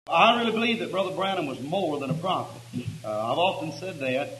I really believe that Brother Branham was more than a prophet. I've often said that.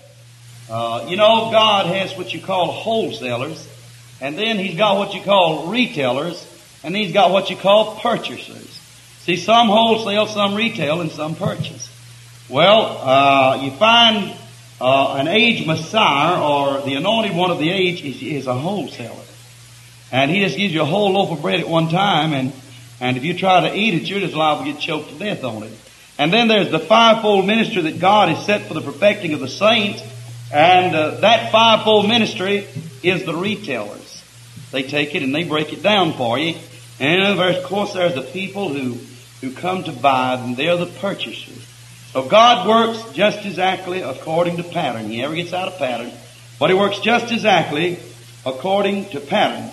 God has what you call wholesalers, and then He's got what you call retailers, and then He's got what you call purchasers. See, some wholesale, some retail, and some purchase. Well, you find an age Messiah, or the anointed one of the age, is a wholesaler. And he just gives you a whole loaf of bread at one time, and if you try to eat it, you're just liable to get choked to death on it. And then there's the fivefold ministry that God has set for the perfecting of the saints, and that fivefold ministry is the retailers. They take it and they break it down for you. And of course there's the people who come to buy, and they're the purchasers. So God works just exactly according to pattern. He never gets out of pattern, but He works just exactly according to pattern.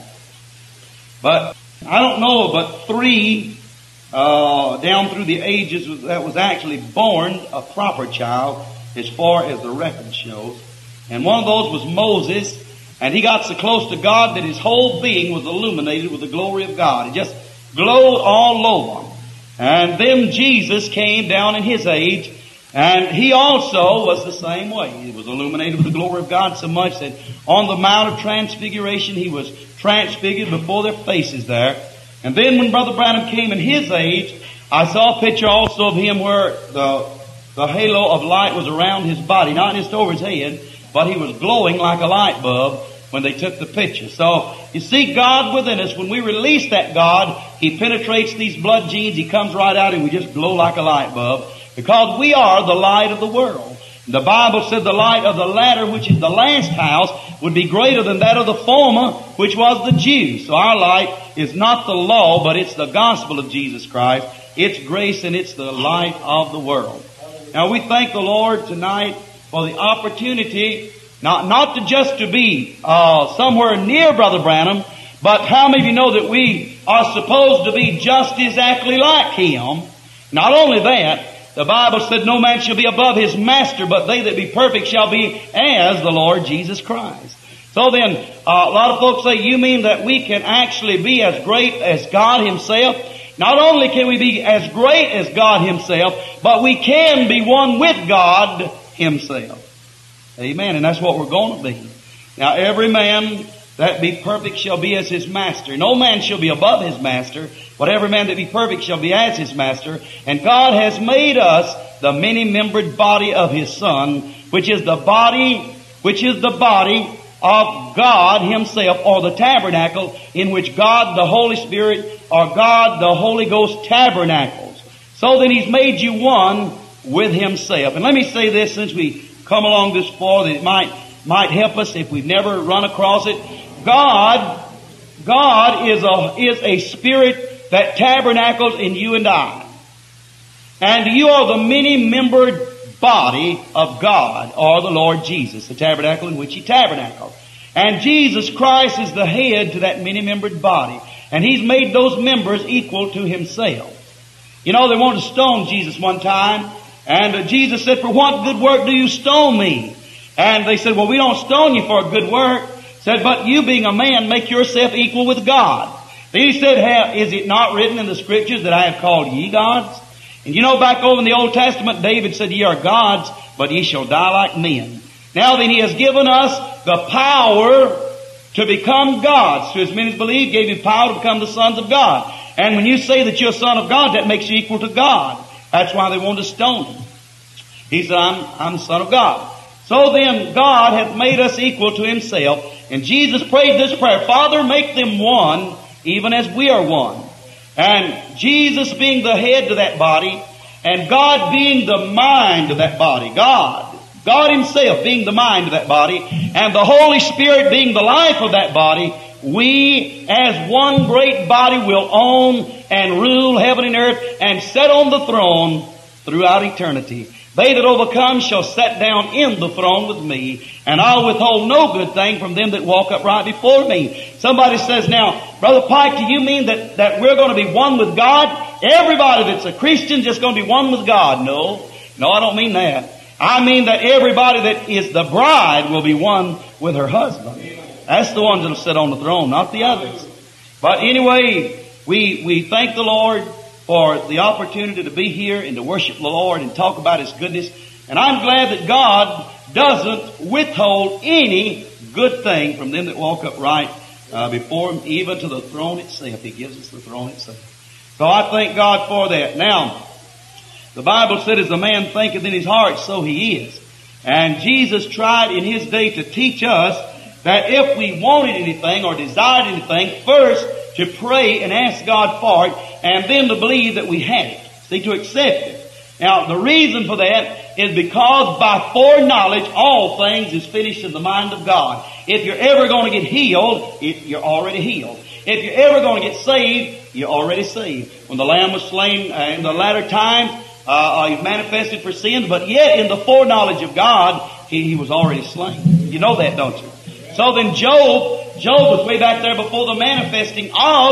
But I don't know but three down through the ages that was actually born a proper child as far as the record shows. And one of those was Moses, and he got so close to God that his whole being was illuminated with the glory of God. It just glowed all over him. And then Jesus came down in his age, and he also was the same way. He was illuminated with the glory of God so much that on the Mount of Transfiguration he was transfigured before their faces there. And then when Brother Branham came in his age, I saw a picture also of him where the halo of light was around his body, not just over his head, but he was glowing like a light bulb when they took the picture. So, you see God within us. When we release that God, He penetrates these blood genes, He comes right out and we just glow like a light bulb, because we are the light of the world. The Bible said the light of the latter, which is the last house, would be greater than that of the former, which was the Jews. So our light is not the law, but it's the gospel of Jesus Christ. It's grace, and it's the light of the world. Now we thank the Lord tonight for the opportunity, not to be somewhere near Brother Branham, but how many of you know that we are supposed to be just exactly like him? Not only that, the Bible said no man shall be above his master, but they that be perfect shall be as the Lord Jesus Christ. So then, a lot of folks say, you mean that we can actually be as great as God Himself? Not only can we be as great as God Himself, but we can be one with God Himself. Amen. And that's what we're going to be. Now, every man that be perfect shall be as his master. No man shall be above his master, but every man that be perfect shall be as his master. And God has made us the many-membered body of His Son, which is the body of God Himself, or the tabernacle in which God the Holy Spirit, or God the Holy Ghost tabernacles. So then He's made you one with Himself. And let me say this, since we come along this far, that it might help us if we've never run across it. God is a spirit that tabernacles in you and I. And you are the many-membered body of God, or the Lord Jesus, the tabernacle in which He tabernacled. And Jesus Christ is the head to that many-membered body. And He's made those members equal to Himself. You know, they wanted to stone Jesus one time, and Jesus said, "For what good work do you stone me?" And they said, "Well, we don't stone you for a good work." Said, "But you being a man, make yourself equal with God." Then He said, "Is it not written in the Scriptures that I have called ye gods?" And you know, back over in the Old Testament, David said, "Ye are gods, but ye shall die like men." Now then, He has given us the power to become gods. To as many as believe, gave you power to become the sons of God. And when you say that you're a son of God, that makes you equal to God. That's why they wanted to stone Him. He said, I'm the Son of God. So then, God hath made us equal to Himself. And Jesus prayed this prayer, "Father, make them one, even as we are one." And Jesus being the head to that body, and God being the mind of that body, God Himself being the mind of that body, and the Holy Spirit being the life of that body, we as one great body will own and rule heaven and earth and sit on the throne throughout eternity. They that overcome shall sit down in the throne with me, and I'll withhold no good thing from them that walk upright before me. Somebody says, "Now, Brother Pike, do you mean that we're going to be one with God? Everybody that's a Christian just going to be one with God?" No, I don't mean that. I mean that everybody that is the bride will be one with her husband. That's the ones that will sit on the throne, not the others. But anyway, we thank the Lord for the opportunity to be here and to worship the Lord and talk about His goodness. And I'm glad that God doesn't withhold any good thing from them that walk upright before Him, even to the throne itself. He gives us the throne itself. So I thank God for that. Now, the Bible said, as a man thinketh in his heart, so he is. And Jesus tried in His day to teach us that if we wanted anything or desired anything, first to pray and ask God for it, and then to believe that we had it. See, to accept it. Now, the reason for that is because by foreknowledge all things is finished in the mind of God. If you're ever going to get healed, you're already healed. If you're ever going to get saved, you're already saved. When the Lamb was slain in the latter times, He manifested for sins, but yet in the foreknowledge of God, He was already slain. You know that, don't you? So then Job was way back there before the manifesting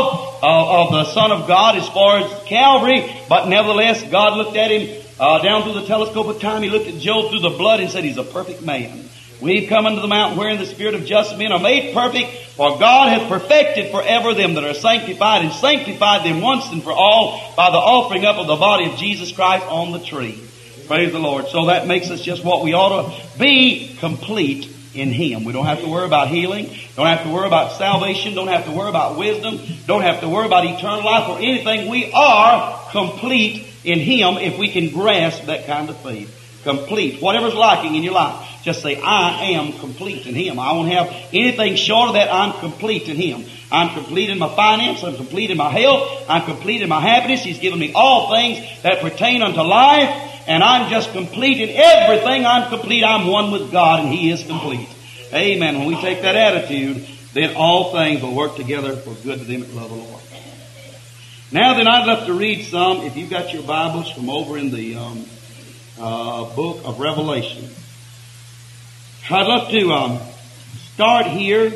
of the Son of God as far as Calvary, but nevertheless God looked at him down through the telescope of time. He looked at Job through the blood and said, he's a perfect man. We've come unto the mountain wherein the spirit of just men are made perfect, for God hath perfected forever them that are sanctified, and sanctified them once and for all by the offering up of the body of Jesus Christ on the tree. Praise the Lord. So that makes us just what we ought to be, complete in Him. We don't have to worry about healing, don't have to worry about salvation, don't have to worry about wisdom, don't have to worry about eternal life or anything. We are complete in Him if we can grasp that kind of faith. Complete. Whatever's lacking in your life, just say, I am complete in Him. I won't have anything short of that. I'm complete in Him. I'm complete in my finance. I'm complete in my health. I'm complete in my happiness. He's given me all things that pertain unto life. And I'm just complete in everything. I'm complete. I'm one with God, and He is complete. Amen. When we take that attitude, then all things will work together for good to them that love the Lord. Now then, I'd love to read some, if you've got your Bibles, from over in the book of Revelation. I'd love to start here.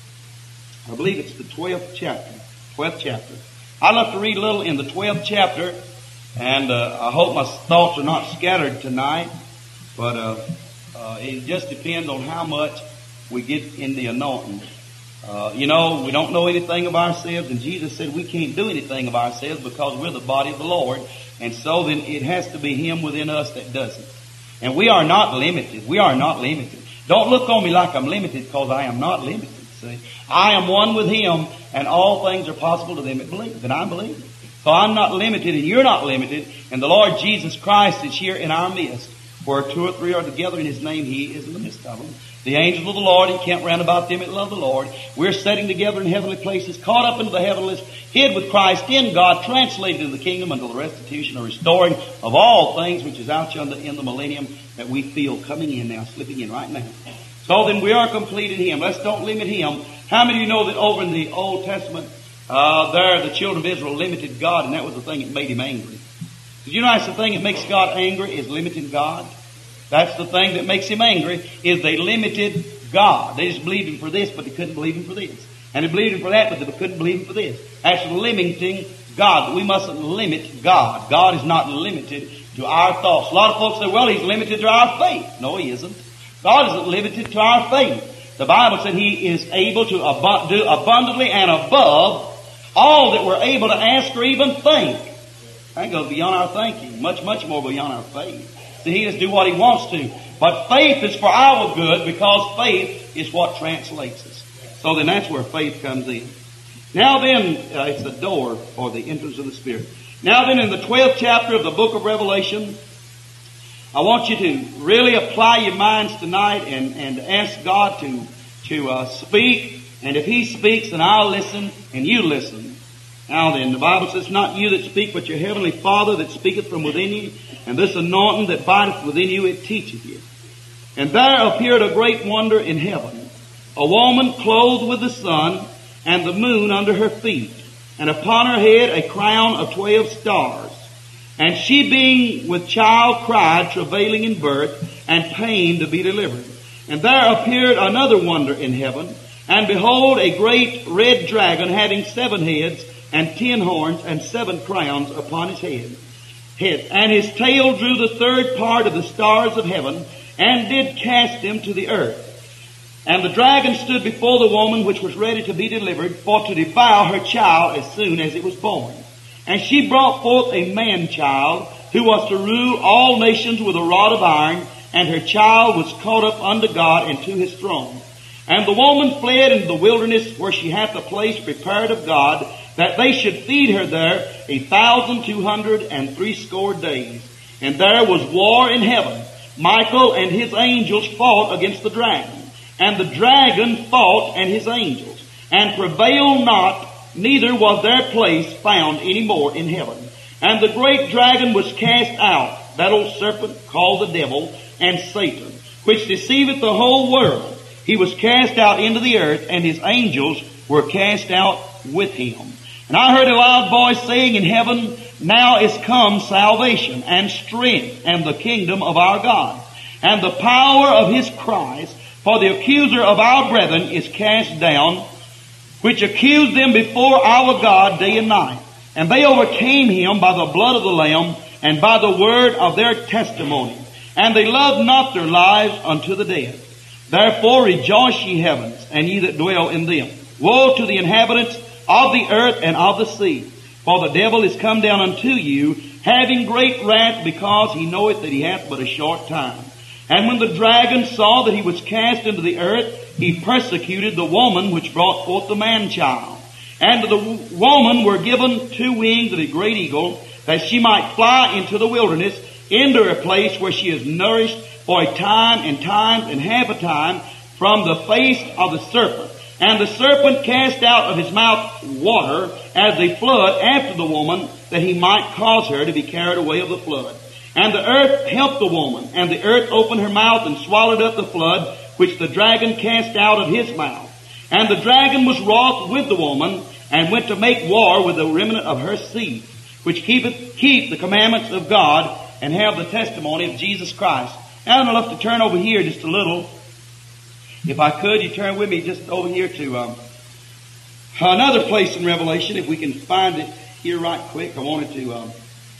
I believe it's the 12th chapter. 12th chapter. I'd love to read a little in the 12th chapter. And I hope my thoughts are not scattered tonight, but it just depends on how much we get in the anointing. We don't know anything of ourselves, and Jesus said we can't do anything of ourselves because we're the body of the Lord, and so then it has to be Him within us that does it. And we are not limited. We are not limited. Don't look on me like I'm limited, because I am not limited. See, I am one with Him, and all things are possible to them that believe, and I believe. So I'm not limited, and you're not limited, and the Lord Jesus Christ is here in our midst. Where two or three are together in His name, He is in the midst of them. The angels of the Lord encamp round about them that love the Lord. We're sitting together in heavenly places, caught up into the heavenlies, hid with Christ in God, translated into the kingdom until the restitution or restoring of all things which is out yonder in the millennium that we feel coming in now, slipping in right now. So then we are complete in Him. Let's don't limit Him. How many of you know that over in the Old Testament, the children of Israel limited God, and that was the thing that made Him angry. Did you know that's the thing that makes God angry, is limiting God? That's the thing that makes Him angry, is they limited God. They just believed Him for this, but they couldn't believe Him for this. And they believed Him for that, but they couldn't believe Him for this. That's limiting God. But we mustn't limit God. God is not limited to our thoughts. A lot of folks say, well, He's limited to our faith. No, He isn't. God isn't limited to our faith. The Bible said He is able to do abundantly and above all that we're able to ask or even think. That goes beyond our thinking, much, much more beyond our faith. See, He just do what He wants to. But faith is for our good, because faith is what translates us. So then that's where faith comes in. Now then, it's the door or the entrance of the Spirit. Now then, in the 12th chapter of the book of Revelation, I want you to really apply your minds tonight and ask God to speak. And if He speaks, then I'll listen and you listen. Now then, the Bible says, not you that speak, but your heavenly Father that speaketh from within you. And this anointing that bideth within you, it teacheth you. And there appeared a great wonder in heaven, a woman clothed with the sun, and the moon under her feet, and upon her head a crown of 12 stars. And she being with child cried, travailing in birth, and pain to be delivered. And there appeared another wonder in heaven, and behold, a great red dragon having 7 heads, and 10 horns, and 7 crowns upon his head. And his tail drew the third part of the stars of heaven, and did cast them to the earth. And the dragon stood before the woman which was ready to be delivered, for to devour her child as soon as it was born. And she brought forth a man-child, who was to rule all nations with a rod of iron, and her child was caught up unto God and to his throne. And the woman fled into the wilderness, where she hath a place prepared of God, that they should feed her there 1,260 days. And there was war in heaven. Michael and his angels fought against the dragon. And the dragon fought and his angels, and prevailed not, neither was their place found any more in heaven. And the great dragon was cast out, that old serpent called the devil and Satan, which deceiveth the whole world. He was cast out into the earth, and his angels were cast out with him. And I heard a loud voice saying in heaven, Now is come salvation and strength and the kingdom of our God, and the power of his Christ. For the accuser of our brethren is cast down, which accused them before our God day and night. And they overcame him by the blood of the Lamb and by the word of their testimony. And they loved not their lives unto the death. Therefore rejoice, ye heavens, and ye that dwell in them. Woe to the inhabitants of the earth and of the sea. For the devil is come down unto you, having great wrath, because he knoweth that he hath but a short time. And when the dragon saw that he was cast into the earth, he persecuted the woman which brought forth the man-child. And to the woman were given 2 wings of a great eagle, that she might fly into the wilderness, into a place where she is nourished for a time and times and half a time from the face of the serpent. And the serpent cast out of his mouth water as a flood after the woman, that he might cause her to be carried away of the flood. And the earth helped the woman, and the earth opened her mouth and swallowed up the flood, which the dragon cast out of his mouth. And the dragon was wroth with the woman, and went to make war with the remnant of her seed, which keep the commandments of God, and have the testimony of Jesus Christ. Now I'd love to turn over here just a little. If I could, you turn with me just over here to another place in Revelation, if we can find it here right quick. I wanted to...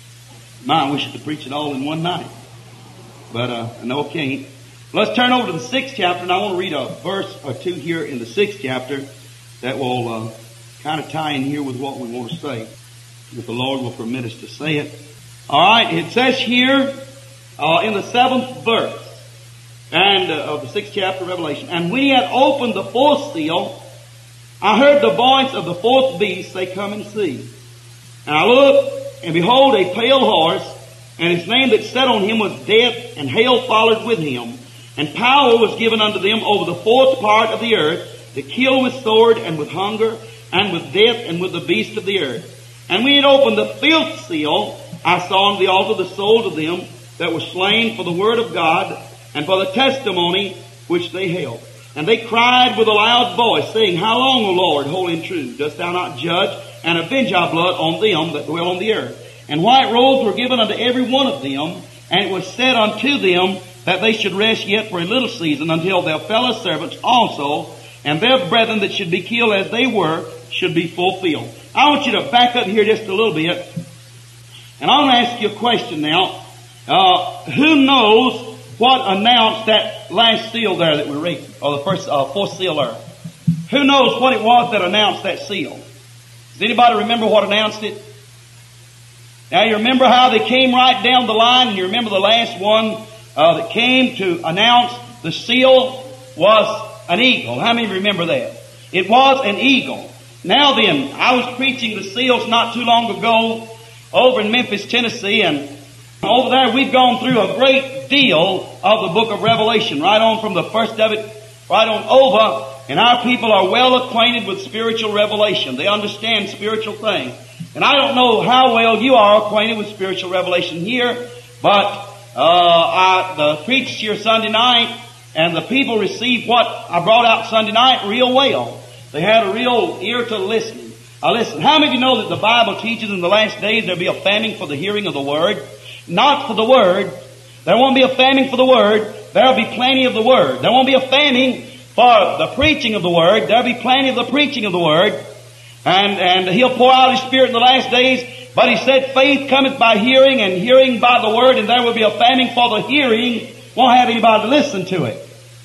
I wish I could preach it all in one night. But I know I can't. Let's turn over to the 6th chapter, and I want to read a verse or two here in the 6th chapter that will kind of tie in here with what we want to say, if the Lord will permit us to say it. All right, it says here in the 7th verse and of the 6th chapter of Revelation, And when he had opened the 4th seal, I heard the voice of the 4th beast say, Come and see. And I looked, and behold, a pale horse, and his name that sat on him was Death, and hell followed with him. And power was given unto them over the 4th part of the earth, to kill with sword, and with hunger, and with death, and with the beast of the earth. And when he had opened the 5th seal, I saw on the altar the souls of them that were slain for the word of God, and for the testimony which they held. And they cried with a loud voice, saying, How long, O Lord, holy and true, dost thou not judge and avenge our blood on them that dwell on the earth? And white robes were given unto every one of them, and it was said unto them that they should rest yet for a little season, until their fellow servants also, and their brethren that should be killed as they were, should be fulfilled. I want you to back up here just a little bit, and I want to ask you a question now. Who knows what announced that last seal there that we're reading, or the first 4th seal there? Who knows what it was that announced that seal? Does anybody remember what announced it? Now you remember how they came right down the line, and you remember the last one that came to announce the seal was an eagle. How many remember that? It was an eagle. Now then, I was preaching the seals not too long ago over in Memphis, Tennessee, and over there we've gone through a great deal of the book of Revelation, right on from the first of it, right on over, and our people are well acquainted with spiritual revelation. They understand spiritual things. And I don't know how well you are acquainted with spiritual revelation here, but I preached here Sunday night, and the people received what I brought out Sunday night real well. They had a real ear to listen. Listen, how many of you know that the Bible teaches in the last days there'll be a famine for the hearing of the Word? Not for the Word. There won't be a famine for the Word. There'll be plenty of the Word. There won't be a famine for the preaching of the Word. There'll be plenty of the preaching of the Word. And He'll pour out His Spirit in the last days. But He said, faith cometh by hearing, and hearing by the Word, and there will be a famine for the hearing. Won't have anybody to listen to it.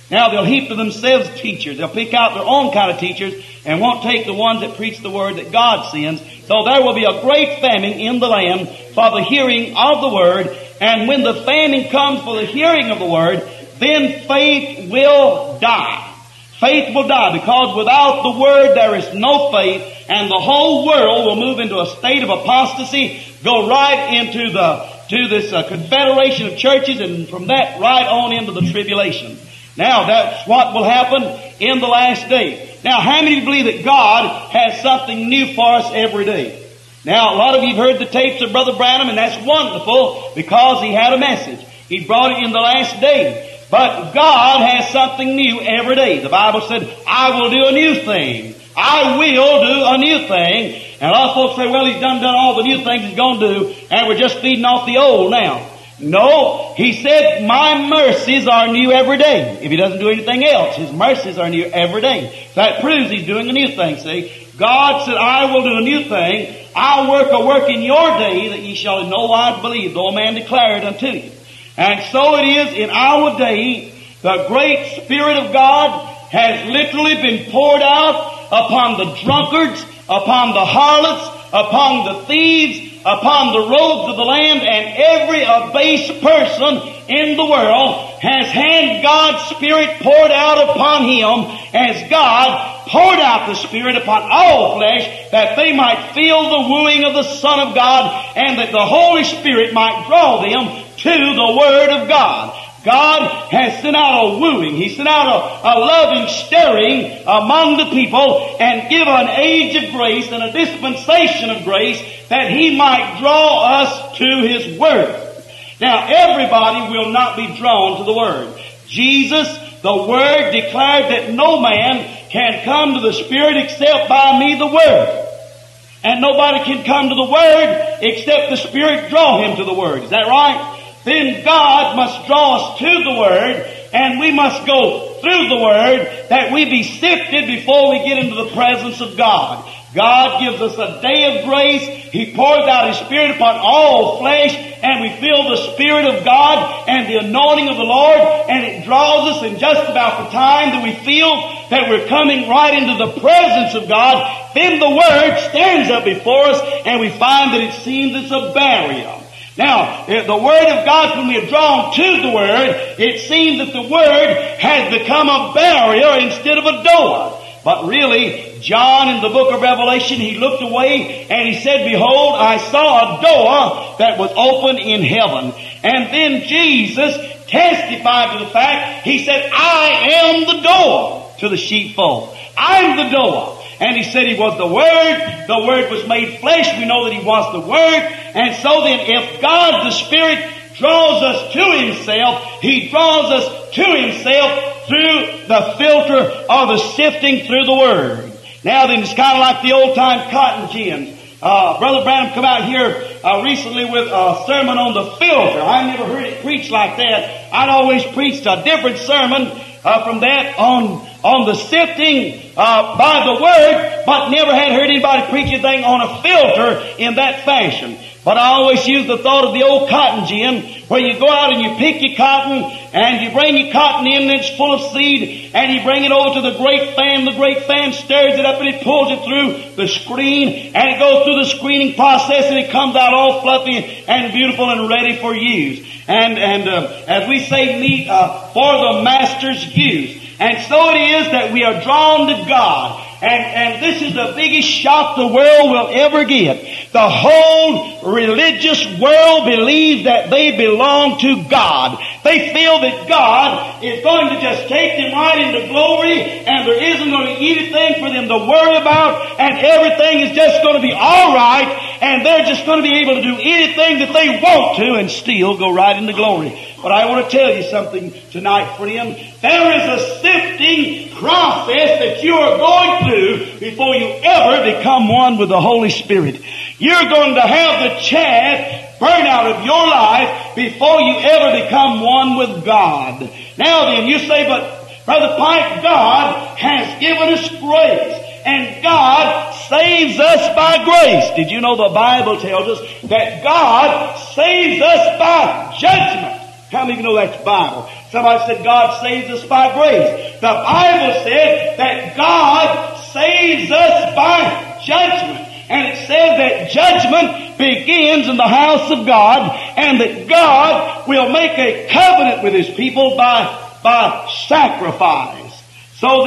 Now they'll heap to themselves teachers. They'll pick out their own kind of teachers and won't take the ones that preach the Word that God sends. So there will be a great famine in the land for the hearing of the Word. And when the famine comes for the hearing of the Word, then faith will die. Faith will die, because without the Word there is no faith, and the whole world will move into a state of apostasy, go right into this confederation of churches, and from that right on into the tribulation. Now that's what will happen in the last day. Now how many believe that God has something new for us every day? Now a lot of you have heard the tapes of Brother Branham, and that's wonderful because he had a message. He brought it in the last day. But God has something new every day. The Bible said, I will do a new thing. I will do a new thing. And a lot of folks say, well, he's done all the new things he's going to do, and we're just feeding off the old now. No, he said, my mercies are new every day. If he doesn't do anything else, his mercies are new every day. That proves he's doing a new thing, see. God said, I will do a new thing. I'll work a work in your day that ye shall in no wise believe, though a man declare it unto you. And so it is in our day. The great Spirit of God has literally been poured out upon the drunkards, upon the harlots, upon the thieves, upon the rogues of the land, and every abased person in the world has had God's Spirit poured out upon him, as God poured out the Spirit upon all flesh, that they might feel the wooing of the Son of God, and that the Holy Spirit might draw them to the Word of God. God has sent out a wooing. He sent out a loving stirring among the people, and give an age of grace and a dispensation of grace, that He might draw us to His Word. Now everybody will not be drawn to the Word. Jesus, the Word, declared that no man can come to the Spirit except by me, the Word. And nobody can come to the Word except the Spirit draw him to the Word. Is that right? Then God must draw us to the Word, and we must go through the Word, that we be sifted before we get into the presence of God. God gives us a day of grace. He pours out His Spirit upon all flesh, and we feel the Spirit of God and the anointing of the Lord, and it draws us in just about the time that we feel that we're coming right into the presence of God. Then the Word stands up before us, and we find that it seems it's a barrier. Now, the Word of God, when we are drawn to the Word, it seems that the Word has become a barrier instead of a door. But really, John in the book of Revelation, he looked away and he said, behold, I saw a door that was open in heaven. And then Jesus testified to the fact, He said, I am the door to the sheepfold. I'm the door. And He said He was the Word. The Word was made flesh. We know that He was the Word. And so then, if God the Spirit draws us to Himself, He draws us to Himself through the filter or the sifting through the Word. Now then, it's kind of like the old-time cotton gins. Brother Branham come out here recently with a sermon on the filter. I never heard it preached like that. I'd always preached a different sermon from that on the sifting by the Word, but never had heard anybody preach anything on a filter in that fashion. But I always use the thought of the old cotton gin, where you go out and you pick your cotton, and you bring your cotton in, and it's full of seed, and you bring it over to the great fan. The great fan stirs it up, and it pulls it through the screen, and it goes through the screening process, and it comes out all fluffy and beautiful and ready for use. And as we say, meat for the master's use. And so it is that we are drawn to God. And this is the biggest shock the world will ever get. The whole religious world believes that they belong to God. They feel that God is going to just take them right into glory, and there isn't going to be anything for them to worry about, and everything is just going to be all right, and they're just going to be able to do anything that they want to and still go right into glory. But I want to tell you something tonight, friend. There is a sifting process that you are going through before you ever become one with the Holy Spirit. You're going to have the chaff burn out of your life before you ever become one with God. Now then, you say, but Brother Pike, God has given us grace. And God saves us by grace. Did you know the Bible tells us that God saves us by judgment? How many of you know that's Bible? Somebody said God saves us by grace. The Bible said that God saves us by judgment. And it says that judgment begins in the house of God, and that God will make a covenant with His people by sacrifice. So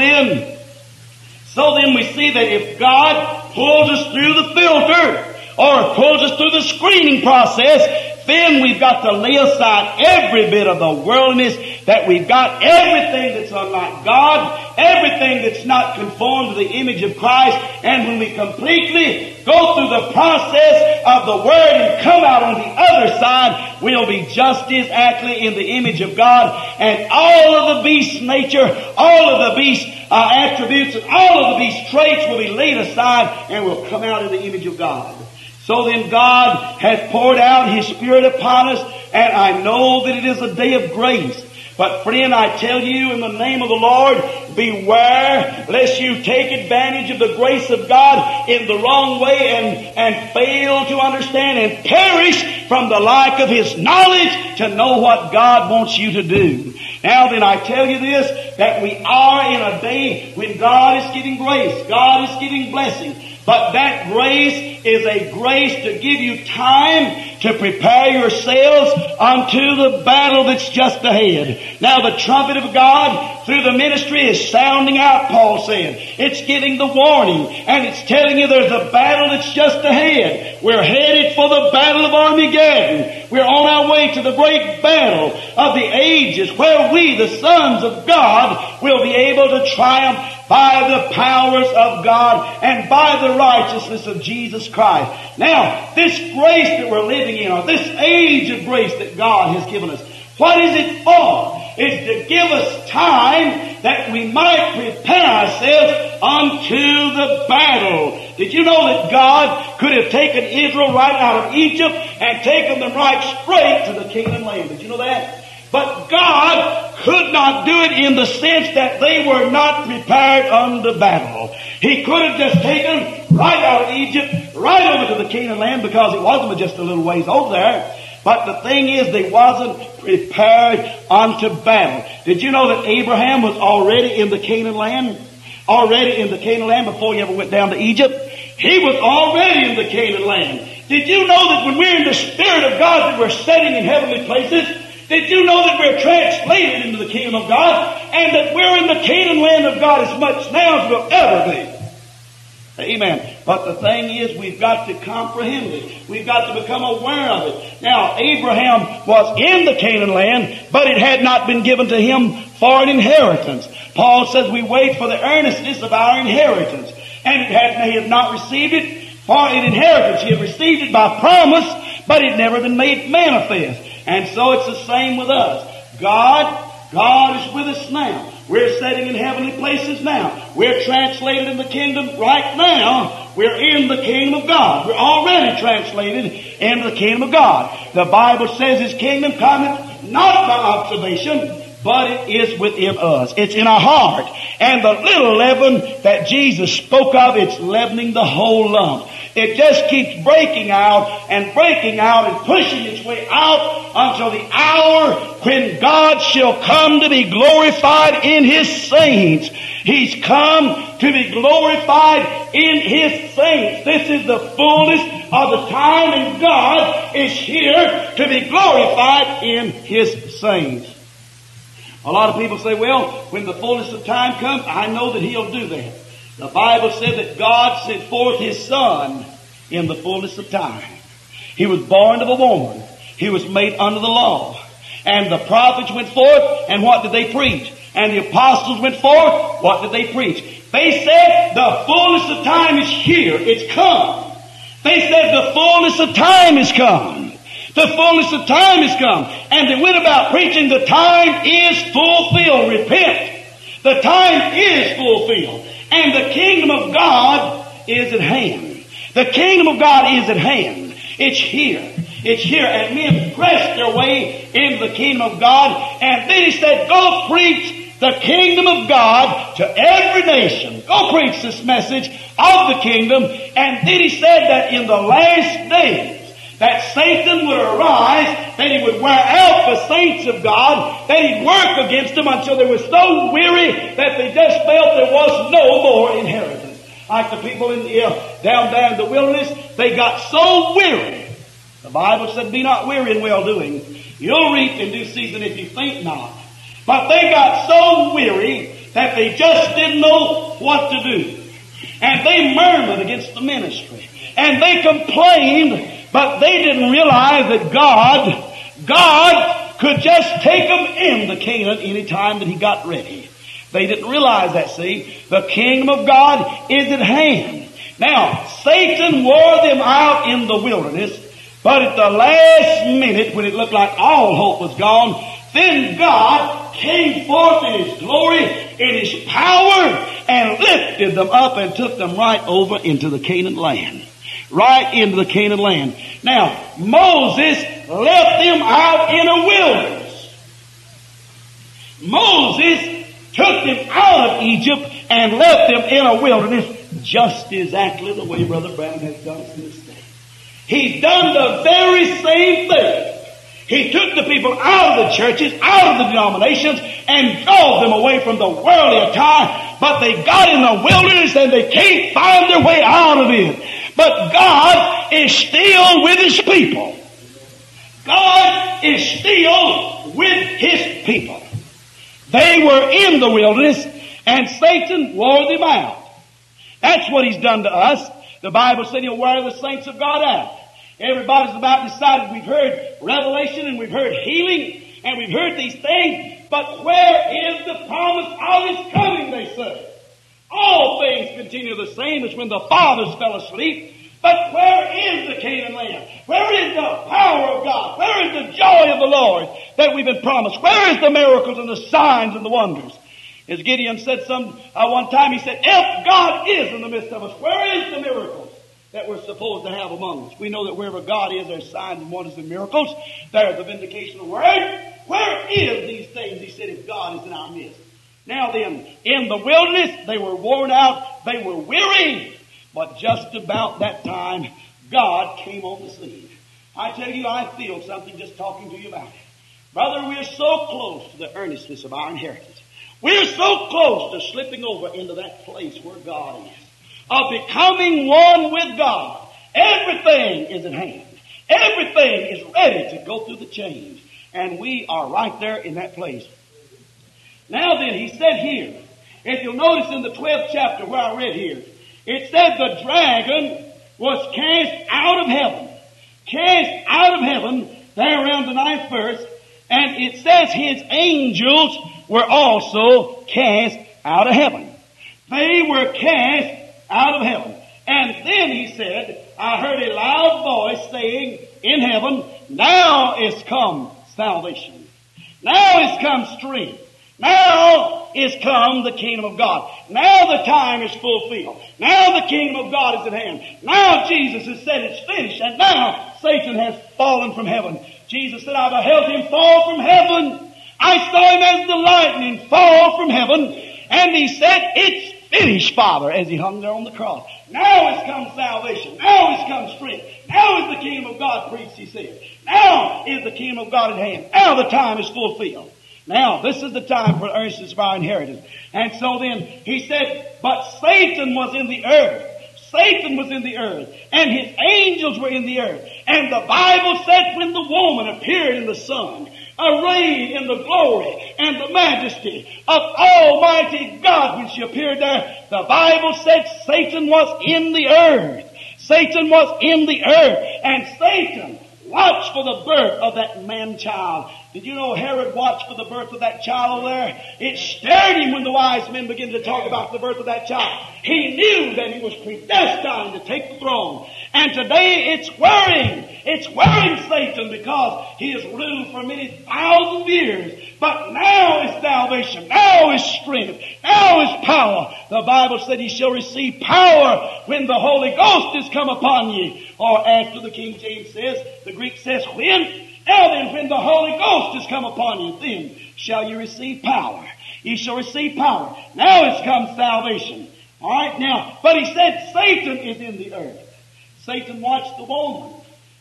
then we see that if God pulls us through the filter, or pulls us through the screening process, then we've got to lay aside every bit of the worldliness that we've got, everything that's unlike God, everything that's not conformed to the image of Christ. And when we completely go through the process of the Word and come out on the other side, we'll be just as accurately in the image of God. And all of the beast's nature, all of the beast's attributes, and all of the beast's traits will be laid aside, and we'll come out in the image of God. So then God has poured out His Spirit upon us, and I know that it is a day of grace. But friend, I tell you in the name of the Lord, beware lest you take advantage of the grace of God in the wrong way and fail to understand and perish from the lack of His knowledge to know what God wants you to do. Now then, I tell you this, that we are in a day when God is giving grace, God is giving blessing. But that grace is a grace to give you time to prepare yourselves unto the battle that's just ahead. Now the trumpet of God through the ministry is sounding out, Paul said. It's giving the warning, and it's telling you there's a battle that's just ahead. We're headed for the battle of Armageddon. We're on our way to the great battle of the ages, where we, the sons of God, will be able to triumph by the powers of God and by the righteousness of Jesus Christ. Now, this grace that we're living in, or this age of grace that God has given us, what is it for? It's to give us time that we might prepare ourselves unto the battle. Did you know that God could have taken Israel right out of Egypt and taken them right straight to the Canaan land? Did you know that? But God could not do it in the sense that they were not prepared unto battle. He could have just taken right out of Egypt, right over to the Canaan land, because it wasn't but just a little ways over there. But the thing is, they wasn't prepared unto battle. Did you know that Abraham was already in the Canaan land? Already in the Canaan land before he ever went down to Egypt? He was already in the Canaan land. Did you know that when we're in the Spirit of God that we're sitting in heavenly places? Did you know that we're translated into the kingdom of God, and that we're in the Canaan land of God as much now as we'll ever be? Amen. But the thing is, we've got to comprehend it. We've got to become aware of it. Now, Abraham was in the Canaan land, but it had not been given to him for an inheritance. Paul says we wait for the earnestness of our inheritance. And he had not received it for an inheritance. He had received it by promise, but it had never been made manifest. And so it's the same with us. God is with us now. We're sitting in heavenly places now. We're translated in the kingdom right now. We're in the kingdom of God. We're already translated into the kingdom of God. The Bible says His kingdom cometh not by observation, but it is within us. It's in our heart. And the little leaven that Jesus spoke of, it's leavening the whole lump. It just keeps breaking out and pushing its way out until the hour when God shall come to be glorified in His saints. He's come to be glorified in His saints. This is the fullness of the time, and God is here to be glorified in His saints. A lot of people say, well, when the fullness of time comes, I know that He'll do that. The Bible said that God sent forth His Son in the fullness of time. He was born of a woman. He was made under the law. And the prophets went forth, and what did they preach? And the apostles went forth, what did they preach? They said the fullness of time is here. It's come. They said the fullness of time is come. The fullness of time is come. And they went about preaching the time is fulfilled. Repent. The time is fulfilled. And the kingdom of God is at hand. The kingdom of God is at hand. It's here. It's here. And men pressed their way into the kingdom of God. And then He said, go preach the kingdom of God to every nation. Go preach this message of the kingdom. And then He said that in the last days, that Satan would arise, that he would wear out the saints of God, that he'd work against them until they were so weary that they just felt there was no more inheritance. Like the people down there in the wilderness, they got so weary. The Bible said, be not weary in well-doing. You'll reap in due season if you faint not. But they got so weary that they just didn't know what to do. And they murmured against the ministry. And they complained, but they didn't realize that God could just take them into Canaan any time that He got ready. They didn't realize that, see. The kingdom of God is at hand. Now, Satan wore them out in the wilderness, but at the last minute, when it looked like all hope was gone, then God came forth in His glory, in His power, and lifted them up and took them right over into the Canaan land. Right into the Canaan land. Now, Moses left them out in a wilderness. Moses took them out of Egypt and left them in a wilderness, just exactly the way Brother Branham has done to this day. He's done the very same thing. He took the people out of the churches, out of the denominations, and drove them away from the worldly attire, but they got in the wilderness and they can't find their way out of it. But God is still with His people. God is still with His people. They were in the wilderness, and Satan wore them out. That's what He's done to us. The Bible said He'll wear the saints of God out. Everybody's about decided. We've heard revelation, and we've heard healing, and we've heard these things, but where is the promise of His coming, they say. All things continue the same as when the fathers fell asleep. But where is the Canaan land? Where is the power of God? Where is the joy of the Lord that we've been promised? Where is the miracles and the signs and the wonders? As Gideon said one time, he said, if God is in the midst of us, where is the miracles that we're supposed to have among us? We know that wherever God is, there's signs and wonders and miracles. There's the vindication of the word. Where is these things? He said, if God is in our midst. Now then, in the wilderness, they were worn out, they were weary, but just about that time, God came on the scene. I tell you, I feel something just talking to you about it. Brother, we're so close to the earnestness of our inheritance. We're so close to slipping over into that place where God is, of becoming one with God. Everything is at hand. Everything is ready to go through the change. And we are right there in that place. Now then, he said here, if you'll notice in the 12th chapter where I read here, it said the dragon was cast out of heaven. Cast out of heaven, there around the 9th verse, and it says his angels were also cast out of heaven. They were cast out of heaven. And then he said, I heard a loud voice saying in heaven, now is come salvation. Now is come strength. Now is come the kingdom of God. Now the time is fulfilled. Now the kingdom of God is at hand. Now Jesus has said it's finished. And now Satan has fallen from heaven. Jesus said, I beheld him fall from heaven. I saw him as the lightning fall from heaven. And he said, it's finished, Father, as he hung there on the cross. Now has come salvation. Now has come strength. Now is the kingdom of God preached, he said. Now is the kingdom of God at hand. Now the time is fulfilled. Now, this is the time for the earnestness of our inheritance. And so then, he said, but Satan was in the earth. Satan was in the earth. And his angels were in the earth. And the Bible said when the woman appeared in the sun, arrayed in the glory and the majesty of Almighty God, when she appeared there, the Bible said Satan was in the earth. Satan was in the earth. And Satan watched for the birth of that man-child. Did you know Herod watched for the birth of that child over there? It stirred him when the wise men began to talk about the birth of that child. He knew that he was predestined to take the throne. And today it's worrying Satan because he has ruled for many thousand years. But now is salvation. Now is strength. Now is power. The Bible said he shall receive power when the Holy Ghost is come upon ye. Or after the King James says, the Greek says when? Now then, when the Holy Ghost is come upon you, then shall you receive power. You shall receive power. Now has come salvation. All right, now, but he said Satan is in the earth. Satan watched the woman.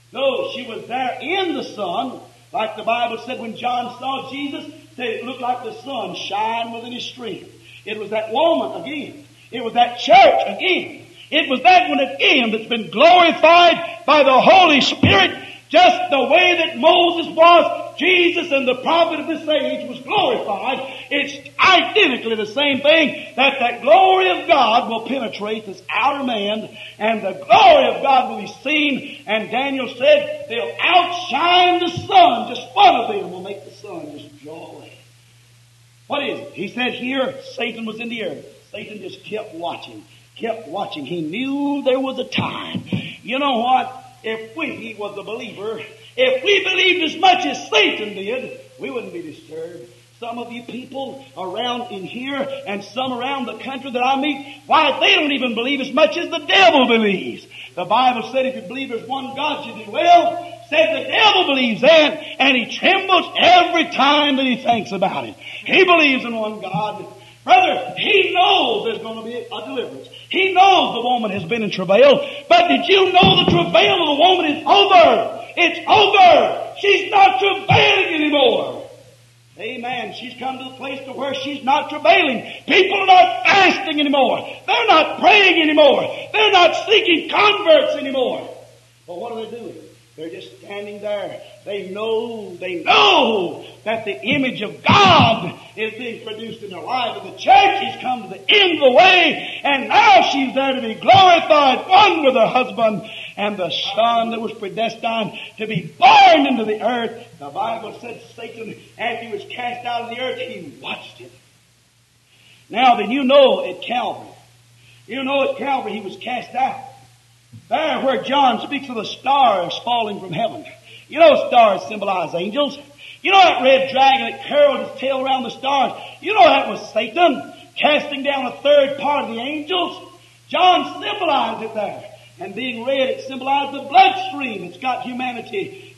No, she was there in the sun, like the Bible said when John saw Jesus, said it looked like the sun shine within his strength. It was that woman again. It was that church again. It was that one again that's been glorified by the Holy Spirit, just the way that Moses was, Jesus and the prophet of this age was glorified. It's identically the same thing, that glory of God will penetrate this outer man, and the glory of God will be seen. And Daniel said, they'll outshine the sun. Just one of them will make the sun just draw away. What is it? He said here, Satan was in the earth. Satan just kept watching. He knew there was a time. You know what? If we was a believer, if we believed as much as Satan did, we wouldn't be disturbed. Some of you people around in here and some around the country that I meet, why, they don't even believe as much as the devil believes. The Bible said if you believe there's one God, you do well. Said the devil believes that, and he trembles every time that he thinks about it. He believes in one God. Brother, he knows there's going to be a deliverance. He knows the woman has been in travail. But did you know the travail of the woman is over? It's over. She's not travailing anymore. Amen. She's come to the place to where she's not travailing. People are not fasting anymore. They're not praying anymore. They're not seeking converts anymore. But what are they doing? They're just standing there. They know that the image of God is being produced in their life. And the church has come to the end of the way, and now she's there to be glorified, one with her husband, and the son that was predestined to be born into the earth. The Bible said Satan, as he was cast out of the earth, he watched it. Now then, you know at Calvary he was cast out. There where John speaks of the stars falling from heaven. You know stars symbolize angels. You know that red dragon that curled his tail around the stars. You know that was Satan casting down a third part of the angels. John symbolized it there. And being red, it symbolized the bloodstream that's got humanity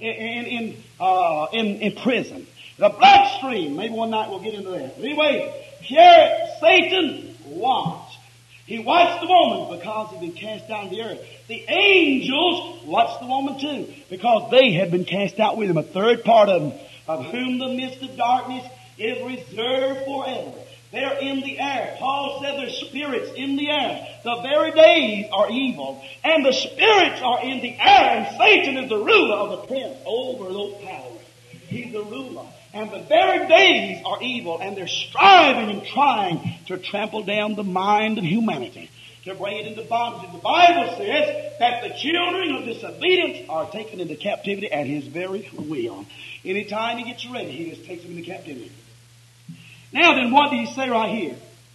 in prison. The bloodstream. Maybe one night we'll get into that. But anyway, here Satan watched. He watched the woman because he'd been cast out of the earth. The angels watched the woman too because they had been cast out with him. A third part of them, of whom the mist of darkness is reserved forever. They're in the air. Paul said there's spirits in the air. The very days are evil, and the spirits are in the air, and Satan is the ruler of the prince over those powers. He's the ruler. And the very days are evil, and they're striving and trying to trample down the mind of humanity, to bring it into bondage. And the Bible says that the children of disobedience are taken into captivity at his very will. Anytime he gets ready, he just takes them into captivity. Now then, what did he say right here?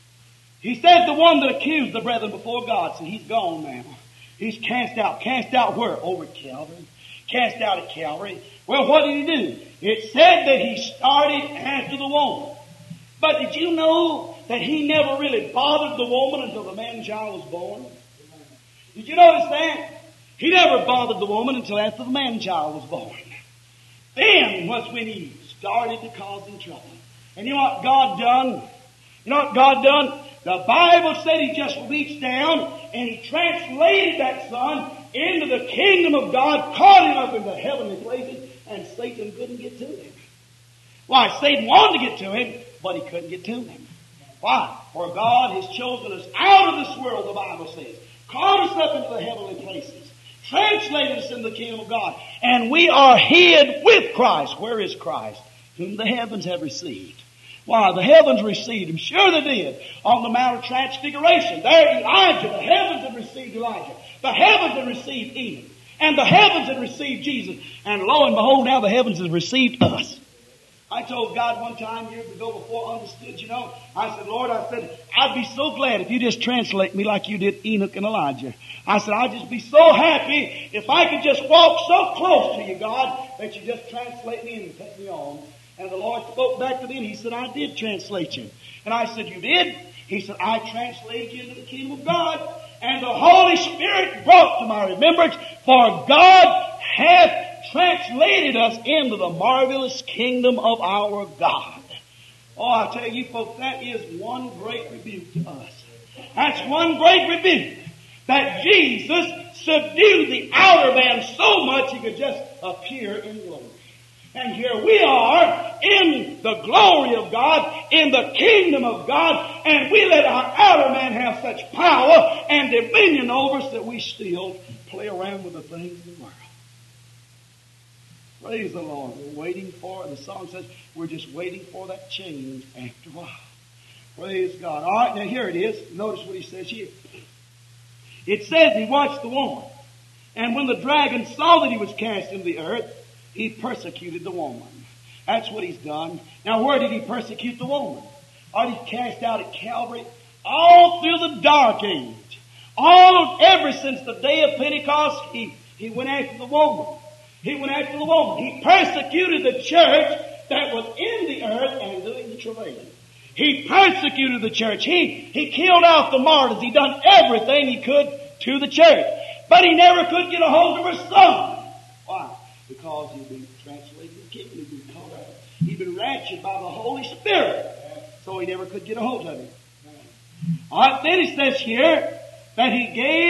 He said the one that accused the brethren before God, so he's gone now. He's cast out. Cast out where? Over at Calvary. Cast out at Calvary. Well, what did he do? It said that he started after the woman. But did you know that he never really bothered the woman until the man-child was born? Did you notice that? He never bothered the woman until after the man-child was born. Then was when he started to cause him trouble. And you know what God done? You know what God done? The Bible said he just reached down and he translated that son into the kingdom of God, caught him up in the heavenly places, and Satan couldn't get to him. Why? Satan wanted to get to him, but he couldn't get to him. Why? For God has chosen us out of this world, the Bible says, caught us up into the heavenly places, translated us into the kingdom of God, and we are hid with Christ. Where is Christ? Whom the heavens have received. Why? The heavens received him. Sure they did. On the Mount of Transfiguration. There Elijah, the heavens had received Elijah. The heavens had received Enoch. And the heavens had received Jesus. And lo and behold, now the heavens have received us. I told God one time years ago before I understood, I said, Lord, I'd be so glad if you just translate me like you did Enoch and Elijah. I said, I'd just be so happy if I could just walk so close to you, God, that you just translate me and take me on. And the Lord spoke back to me and he said, I did translate you. And I said, you did? He said, I translated you into the kingdom of God. And the Holy Spirit brought to my remembrance, for God hath translated us into the marvelous kingdom of our God. Oh, I tell you folks, that is one great rebuke to us. That's one great rebuke. That Jesus subdue the outer man so much he could just appear in glory. And here we are in the glory of God, in the kingdom of God, and we let our outer man have such power and dominion over us that we still play around with the things of the world. Praise the Lord. We're waiting for, the song says, we're just waiting for that change after a while. Praise God. All right, now here it is. Notice what he says here. It says he watched the woman. And when the dragon saw that he was cast into the earth, he persecuted the woman. That's what he's done. Now where did he persecute the woman? Or he cast out at Calvary? All through the dark age. Ever since the day of Pentecost, he went after the woman. He went after the woman. He persecuted the church that was in the earth and doing the travailing. He persecuted the church. He killed out the martyrs. He done everything he could to the church. But he never could get a hold of her son. Why? Because he'd been translated and kicked. He'd been caught up. He'd been raptured by the Holy Spirit. So he never could get a hold of him. Alright, then it says here that he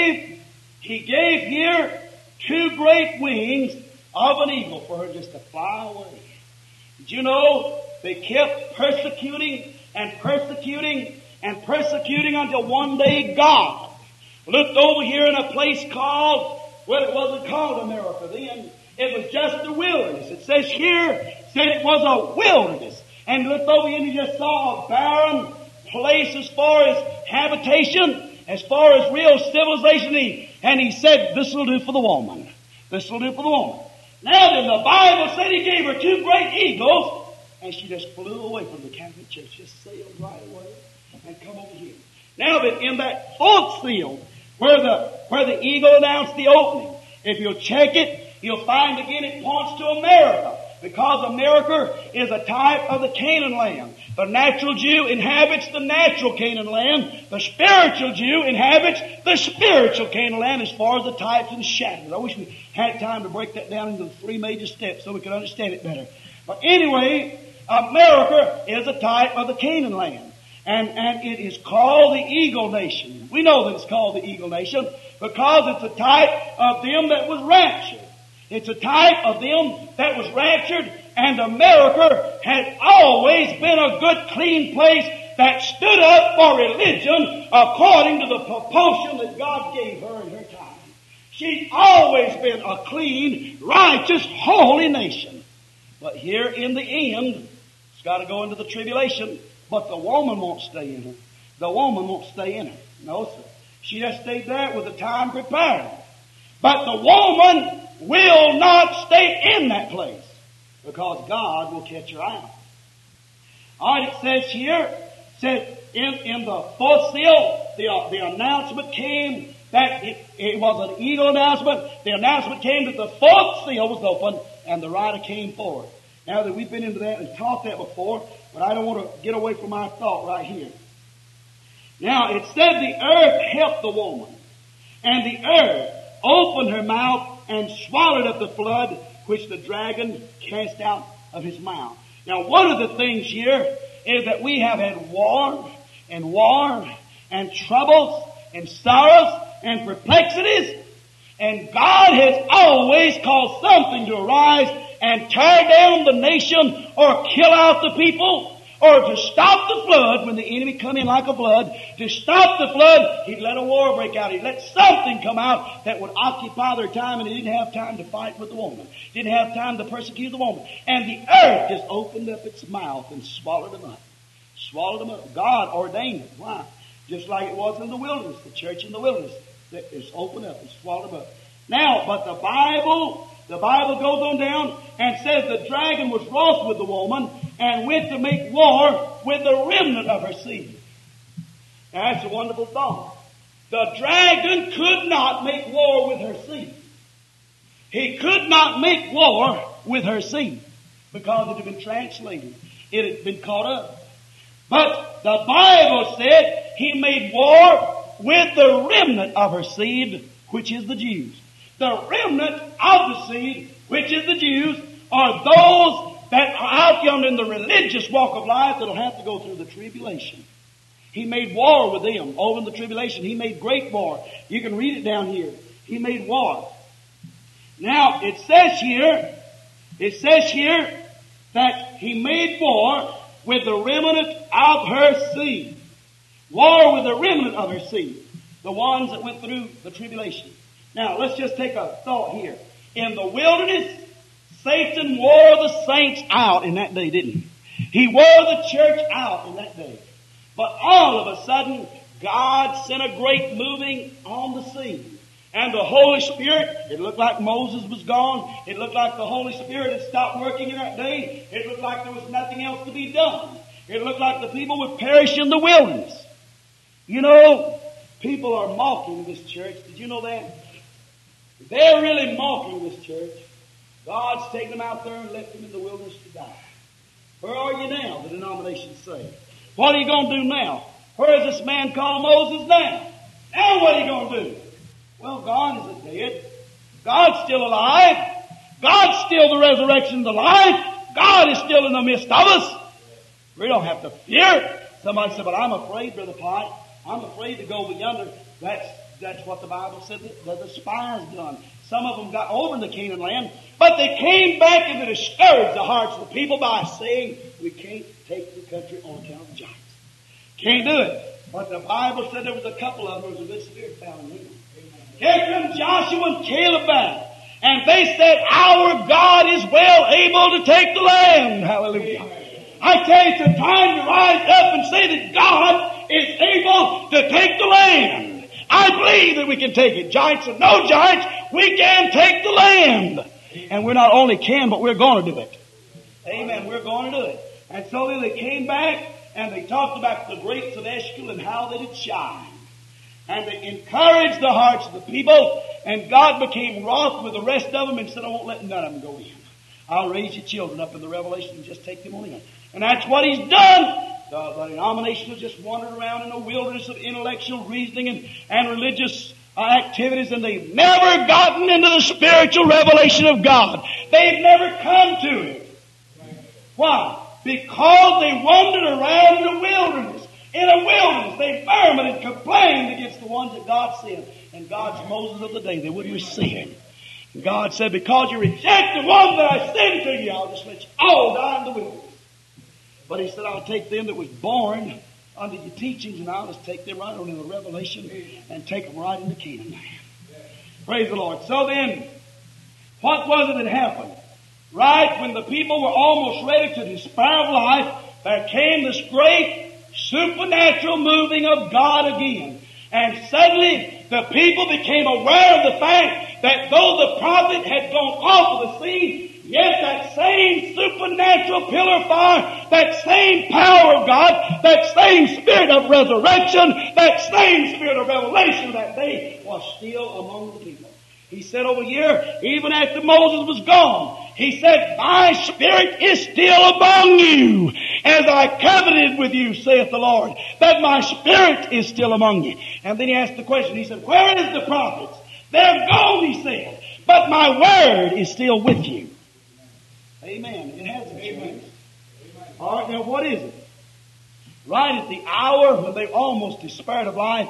gave here 2 great wings of an eagle for her just to fly away. Did you know they kept persecuting and persecuting and persecuting until one day God looked over here in a place called, well, it wasn't called America then. It was just a wilderness. It says here, said it was a wilderness. And looked over here and he just saw a barren place as far as habitation, as far as real civilization. And he said, this will do for the woman. This will do for the woman. Now then, the Bible said he gave her 2 great eagles, and she just flew away from the Catholic Church, just sailed right away and come over here. Now then, in that 4th seal, where the eagle announced the opening, if you'll check it, you'll find again it points to America, because America is a type of the Canaan land. The natural Jew inhabits the natural Canaan land. The spiritual Jew inhabits the spiritual Canaan land as far as the types and shadows. I wish we had time to break that down into the 3 major steps so we could understand it better. But anyway, America is a type of the Canaan land. And it is called the Eagle Nation. We know that it's called the Eagle Nation because it's a type of them that was raptured. It's a type of them that was raptured, and America has always been a good, clean place that stood up for religion according to the propulsion that God gave her in her time. She's always been a clean, righteous, holy nation. But here in the end, it's got to go into the tribulation, but the woman won't stay in her. The woman won't stay in her. No, sir. She just stayed there with the time prepared. But the woman will not stay in that place because God will catch her out. All right, it says here, in the 4th seal, the announcement came that it was an eagle announcement. The announcement came that the 4th seal was open and the rider came forward. Now that we've been into that and taught that before, but I don't want to get away from my thought right here. Now, it said the earth helped the woman, and the earth opened her mouth and swallowed up the flood which the dragon cast out of his mouth. Now, one of the things here is that we have had war and troubles and sorrows and perplexities, and God has always caused something to arise and tear down the nation or kill out the people, or to stop the flood when the enemy come in like a flood. To stop the flood, he'd let a war break out. He'd let something come out that would occupy their time, and he didn't have time to fight with the woman. Didn't have time to persecute the woman. And the earth just opened up its mouth and swallowed them up. Swallowed them up. God ordained it. Why? Just like it was in the wilderness, the church in the wilderness. It's opened up and swallowed them up. Now, but the Bible goes on down and says the dragon was wroth with the woman and went to make war with the remnant of her seed. Now that's a wonderful thought. The dragon could not make war with her seed. He could not make war with her seed because it had been translated. It had been caught up. But the Bible said he made war with the remnant of her seed, which is the Jews. The remnant of the seed, which is the Jews, are those that are out yonder in the religious walk of life that will have to go through the tribulation. He made war with them over in the tribulation. He made great war. You can read it down here. He made war. Now, it says here that he made war with the remnant of her seed. War with the remnant of her seed. The ones that went through the tribulation. Now, let's just take a thought here. In the wilderness, Satan wore the saints out in that day, didn't he? He wore the church out in that day. But all of a sudden, God sent a great moving on the scene. And the Holy Spirit, it looked like Moses was gone. It looked like the Holy Spirit had stopped working in that day. It looked like there was nothing else to be done. It looked like the people would perish in the wilderness. You know, people are mocking this church. Did you know that? They're really mocking this church. God's taken them out there and left them in the wilderness to die. Where are you now, the denominations say? What are you going to do now? Where is this man called Moses now? Now what are you going to do? Well, God isn't dead. God's still alive. God's still the resurrection of the life. God is still in the midst of us. We don't have to fear. Somebody said, but I'm afraid, Brother Pike. I'm afraid to go yonder. That's what the Bible said that the spies done. Some of them got over in the Canaan land, but they came back and they discouraged the hearts of the people by saying, we can't take the country on account of giants. Can't do it. But the Bible said there was a couple of them, there was a good spirit found in them. Here come Joshua and Caleb back. And they said, our God is well able to take the land. Hallelujah. I tell you, it's a time to rise up and say that God is able to take the land. I believe that we can take it. Giants or no giants, we can take the land. And we not only can, but we're going to do it. Amen. We're going to do it. And so then they came back and they talked about the grapes of Eshcol and how they did shine. And they encouraged the hearts of the people, and God became wroth with the rest of them and said, I won't let none of them go in. I'll raise your children up in the revelation and just take them on in. And that's what He's done. The denomination has just wandered around in a wilderness of intellectual reasoning and religious activities, and they've never gotten into the spiritual revelation of God. They've never come to it. Why? Because they wandered around in a wilderness. In a wilderness, they murmured and complained against the ones that God sent. And God's Moses of the day, they wouldn't receive Him. And God said, because you reject the one that I send to you, I'll just let you all die in the wilderness. But He said, I'll take them that was born under your teachings, and I'll just take them right on in the revelation and take them right into Canaan land. Praise the Lord. So then, what was it that happened? Right when the people were almost ready to despair of life, there came this great supernatural moving of God again. And suddenly the people became aware of the fact that though the prophet had gone off of the scene, yet that same supernatural pillar of fire, that same power of God, that same spirit of resurrection, that same spirit of revelation that day was still among the people. He said over here, even after Moses was gone, He said, my spirit is still among you, as I covenanted with you, saith the Lord, that my spirit is still among you. And then He asked the question, He said, where is the prophets? They're gone, He said, but my word is still with you. Amen. It hasn't changed. All right, now what is it? Right at the hour when they almost despaired of life,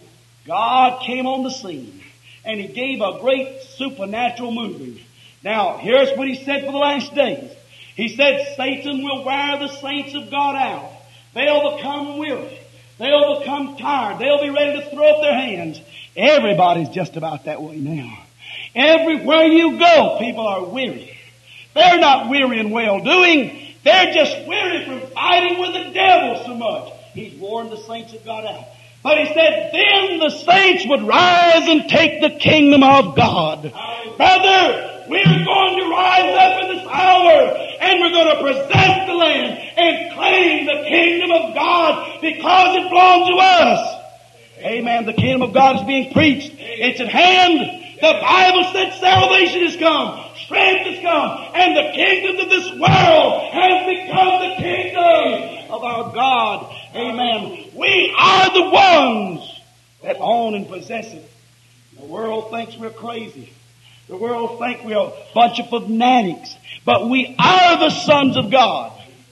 God came on the scene. And He gave a great supernatural moving. Now, here's what He said for the last days. He said, Satan will wear the saints of God out. They'll become weary. They'll become tired. They'll be ready to throw up their hands. Everybody's just about that way now. Everywhere you go, people are weary. They're not weary in well-doing. They're just weary from fighting with the devil so much. He's worn the saints of God out. But He said, then the saints would rise and take the kingdom of God. Brother, we're going to rise up in this hour and we're going to possess the land and claim the kingdom of God because it belongs to us. Amen. The kingdom of God is being preached. It's at hand. The Bible said salvation has come. Strength has come. And the kingdom of this world has become the kingdom of our God. Amen. We are the ones that own and possess it. The world thinks we're crazy. The world thinks we're a bunch of fanatics. But we are the sons of God.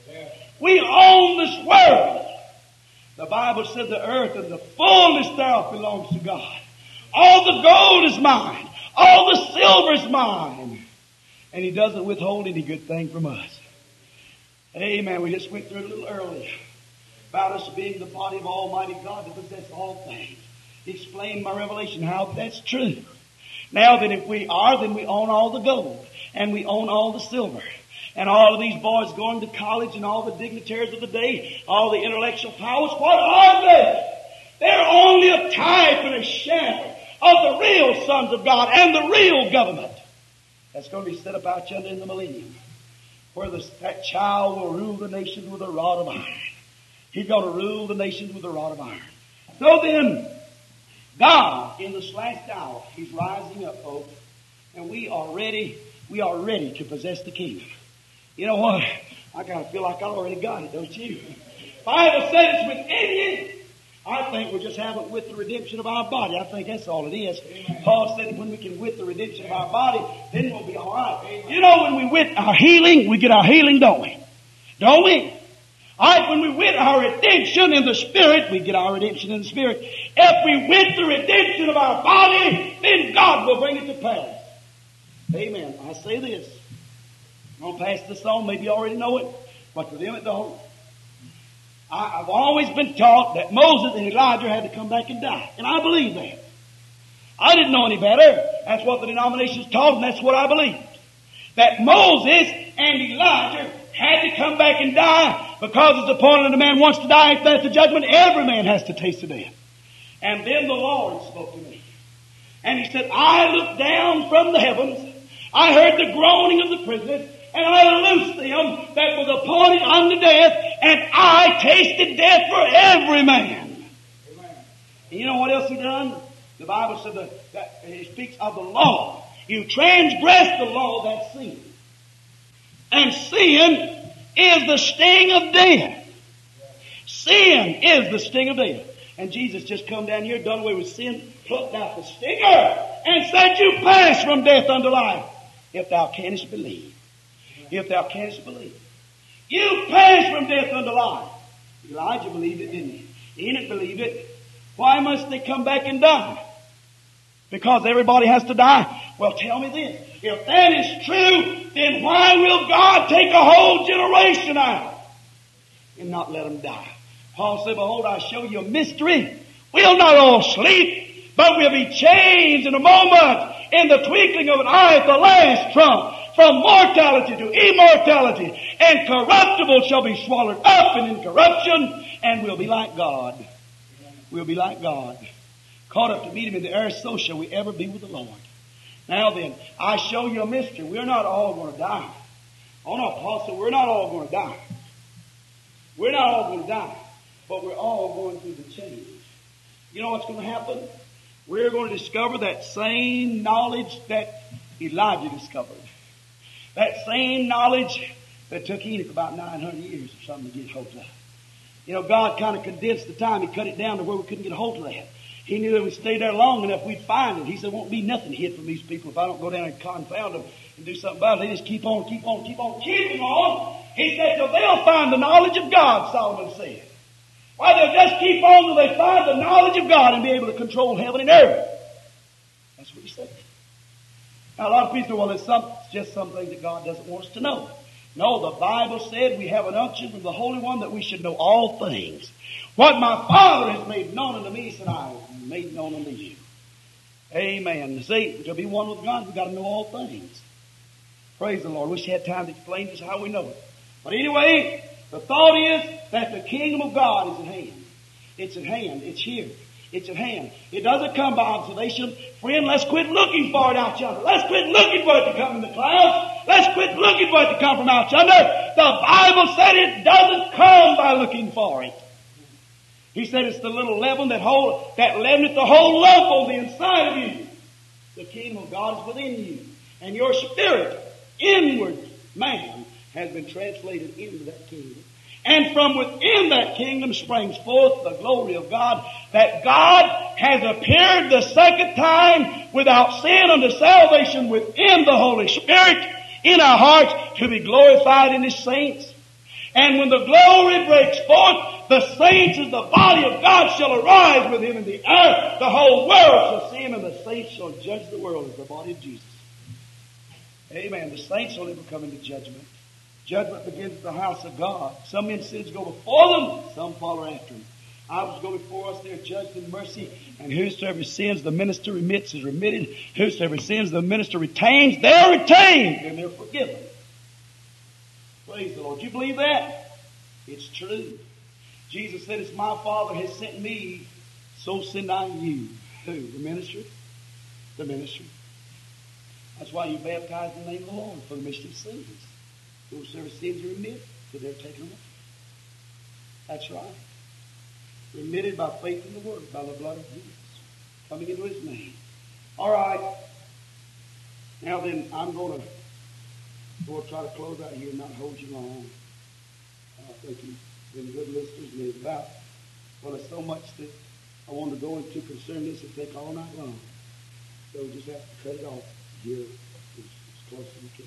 We own this world. The Bible said the earth and the fullness thereof belongs to God. All the gold is mine. All the silver is mine. And He doesn't withhold any good thing from us. Amen. We just went through it a little earlier about us being the body of Almighty God that possess all things. He explained by revelation how that's true. Now then, if we are, then we own all the gold. And we own all the silver. And all of these boys going to college and all the dignitaries of the day, all the intellectual powers, what are they? They're only a type and a shadow of the real sons of God and the real government that's going to be set up out yonder in the millennium, where that child will rule the nations with a rod of iron. He's going to rule the nations with a rod of iron. So then, God, in this last hour, He's rising up, folks, and we are ready to possess the kingdom. You know what? I kind of feel like I already got it, don't you? The Bible said it's within you. I think we just haven't with the redemption of our body. I think that's all it is. Amen. Paul said when we can with the redemption of our body, then we'll be all right. Amen. You know, when we with our healing, we get our healing, don't we? Don't we? All right, when we with our redemption in the Spirit, we get our redemption in the Spirit. If we with the redemption of our body, then God will bring it to pass. Amen. I say this. I'm going to pass this on. Maybe you already know it, but to them it don't. I've always been taught that Moses and Elijah had to come back and die. And I believe that. I didn't know any better. That's what the denominations taught, and that's what I believed. That Moses and Elijah had to come back and die because it's appointed that a man wants to die. If that's the judgment, every man has to taste of death. And then the Lord spoke to me. And He said, I looked down from the heavens. I heard the groaning of the prisoners. And I loosed them that was appointed unto death, and I tasted death for every man. Amen. And you know what else He done? The Bible said that it speaks of the law. You transgress the law, that's sin. And sin is the sting of death. Sin is the sting of death. And Jesus just come down here, done away with sin, plucked out the stinger, and said, you pass from death unto life, if thou canst believe. If thou canst believe. You pass from death unto life. Elijah believed it, didn't he? Enoch believed it. Why must they come back and die? Because everybody has to die. Well, tell me this. If that is true, then why will God take a whole generation out and not let them die? Paul said, behold, I show you a mystery. We'll not all sleep, but we'll be changed in a moment, in the twinkling of an eye at the last trump. From mortality to immortality, and corruptible shall be swallowed up in incorruption, and we'll be like God. We'll be like God. Caught up to meet Him in the air, so shall we ever be with the Lord. Now then, I show you a mystery. We're not all going to die. Oh no, Paul said we're not all going to die. We're not all going to die, but we're all going through the change. You know what's going to happen? We're going to discover that same knowledge that Elijah discovered. That same knowledge that took Enoch about 900 years or something to get hold of. You know, God kind of condensed the time. He cut it down to where we couldn't get a hold of that. He knew that if we stayed there long enough, we'd find it. He said, won't be nothing hid from these people if I don't go down and confound them and do something about it. They just keep on. He said, so they'll find the knowledge of God, Solomon said. Why, they'll just keep on till they find the knowledge of God and be able to control heaven and earth. That's what he said. Now, a lot of people say, well, it's just some things that God doesn't want us to know. No, the Bible said we have an unction from the Holy One that we should know all things. What my Father has made known unto me, said I, have made known unto you. Amen. See, to be one with God, we've got to know all things. Praise the Lord. Wish I had time to explain just how we know it. But anyway, the thought is that the kingdom of God is at hand. It's at hand. It's here. It's at hand. It doesn't come by observation. Friend, let's quit looking for it out yonder. Let's quit looking for it to come in the clouds. Let's quit looking for it to come from out yonder. The Bible said it doesn't come by looking for it. He said it's the little leaven that leaveneth the whole lump on the inside of you. The kingdom of God is within you. And your spirit, inward man, has been translated into that kingdom. And from within that kingdom springs forth the glory of God, that God has appeared the second time without sin unto salvation within the Holy Spirit in our hearts to be glorified in His saints. And when the glory breaks forth, the saints and the body of God shall arise with him in the air. The whole world shall see him, and the saints shall judge the world as the body of Jesus. Amen. The saints will never come into judgment. Judgment begins at the house of God. Some men's sins go before them, some follow after them. Ours go before us, they're judged in mercy. And whosoever sins the minister remits is remitted. Whosoever sins the minister retains, they're retained, and they're forgiven. Praise the Lord. Do you believe that? It's true. Jesus said, as my Father has sent me, so send I you. Who? The ministry? The ministry. That's why you baptize in the name of the Lord for the remission of sins. Whosoever sins you remit, so they're taken away. That's right. Remitted by faith in the Word, by the blood of Jesus, coming into His name. All right. Now then, I'm going to try to close out here and not hold you long. I think you've been good listeners, and it's about, well, there's so much that I want to go into concerning this and take all night long. So we just have to cut it off here as close as we can.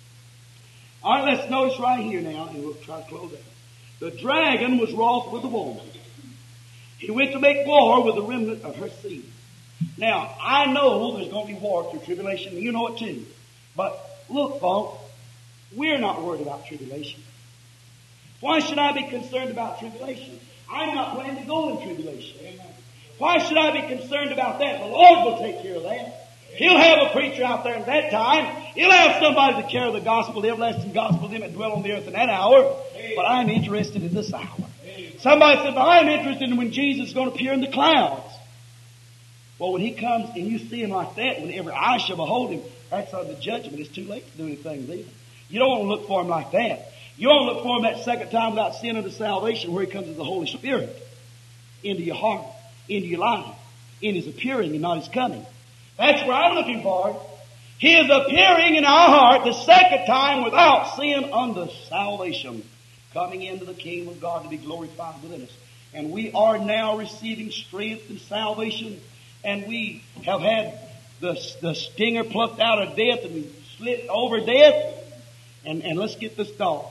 All right, let's notice right here now, and we'll try to close out. The dragon was wroth with the woman. He went to make war with the remnant of her seed. Now, I know there's going to be war through tribulation, and you know it too. But look, folks, we're not worried about tribulation. Why should I be concerned about tribulation? I'm not planning to go in tribulation. Why should I be concerned about that? The Lord will take care of that. He'll have a preacher out there at that time. He'll have somebody to carry the gospel, the everlasting gospel, them that dwell on the earth in that hour. But I'm interested in this hour. Somebody said, well, I'm interested in when Jesus is going to appear in the clouds. Well, when He comes and you see Him like that, when every eye shall behold Him, that's on the judgment. It's too late to do anything then. You don't want to look for Him like that. You want to look for Him that second time without sin unto salvation, where He comes as the Holy Spirit into your heart, into your life, in His appearing and not His coming. That's where I'm looking for. He is appearing in our heart the second time without sin unto salvation, coming into the kingdom of God to be glorified within us. And we are now receiving strength and salvation, and we have had the stinger plucked out of death, and we slipped over death. And let's get this thought.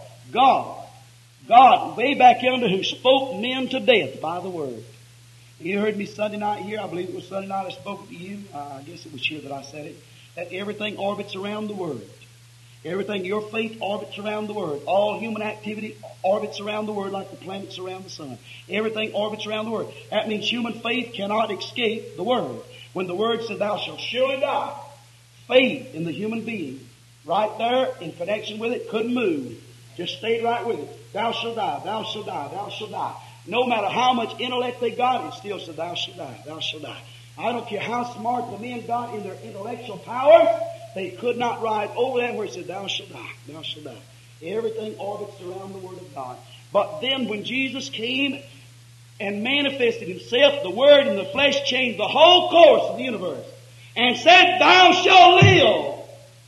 God, way back yonder, who spoke men to death by the word. You heard me Sunday night here. I believe it was Sunday night I spoke to you. I guess it was here that I said it. That everything orbits around the Word. Everything, your faith orbits around the Word. All human activity orbits around the Word like the planets around the sun. Everything orbits around the Word. That means human faith cannot escape the Word. When the Word said, thou shalt surely die, faith in the human being, right there in connection with it, couldn't move. Just stayed right with it. Thou shalt die, thou shalt die, thou shalt die. No matter how much intellect they got, it still said, thou shalt die, thou shalt die. I don't care how smart the men got in their intellectual power, they could not ride over that where it said, thou shalt die, thou shalt die. Everything orbits around the Word of God. But then when Jesus came and manifested Himself, the Word in the flesh changed the whole course of the universe and said, thou shalt live.